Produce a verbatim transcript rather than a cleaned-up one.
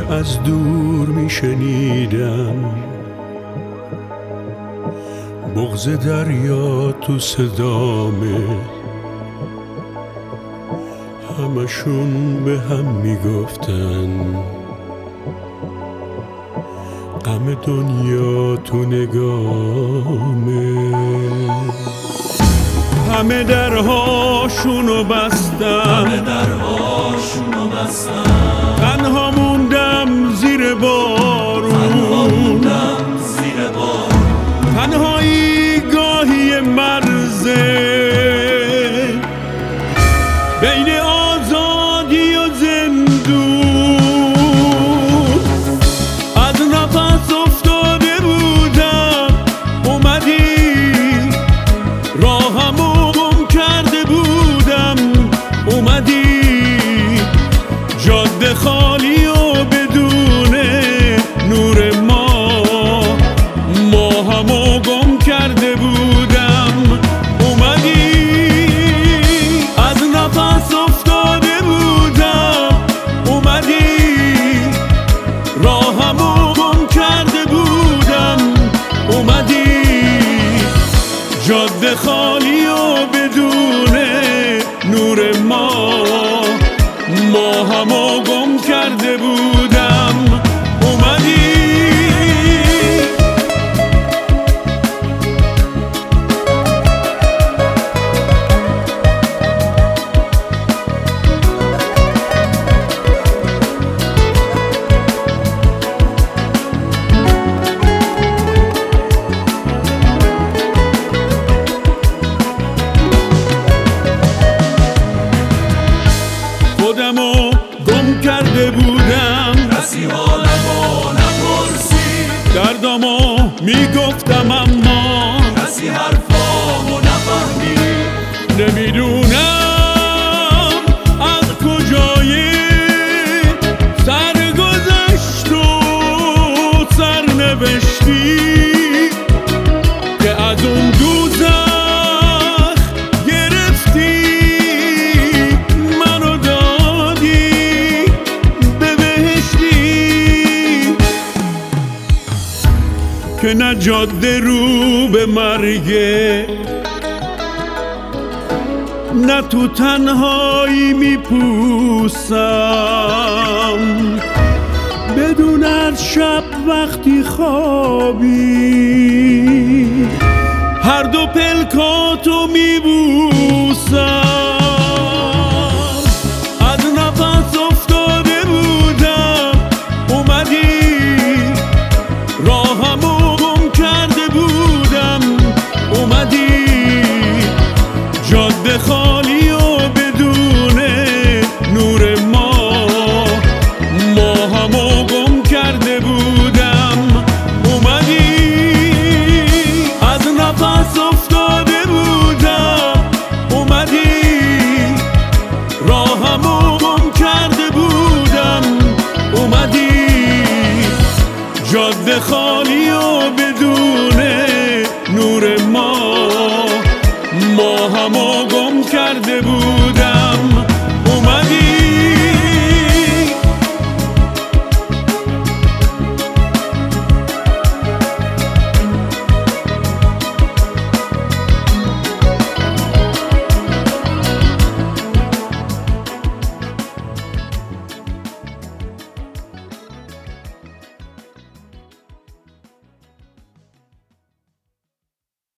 از دور میشنیدم بغض دریا تو صدامه، همشون به هم میگفتن غم دنیا تو نگامه. همه درهاشونو بستن، همه درهاشونو بستن، تنها موندم زیر بارون، تنها موندم زیر بارون، تنهایی گاهی مرزه بین آزادی و زندون. از نفس افتاده بودم اومدی، راهمو گم کرده بودم اومدی، جاده خالی و بدون نور ما، ماهمو گم کرده بودم اومدی. از نفس افتاده بودم اومدی، راهمو گم کرده بودم اومدی، جاده خالی و بدون نور ما، ماهمو گم کرده بودم اومدی. خودمو گم کرده بودم، کسی حالمو نپرسید، دردامو میگفتم اما کسی حرفامو نفهمید. نمیدونم از کجای سرگذشت و سرنوشتی که از اون دوزخ گرفتی منو دادی به بهشتی، که نه جاده رو به مرگه، نه تو تنهایی میپوسم، بدون از شب وقتی خوابی هر دو پلکاتو میبوسم. از نفس افتاده بودم اومدی، راهمو گم کرده بودم اومدی، جاده خالی و بدون نور ما، ماهمو گم کرده بودم اومدی. از نفس افتاده بودم اومدی، راهمو گم کرده بودم اومدی، جاده خالی و بدون نور ما، ماهمو گم کرده بود.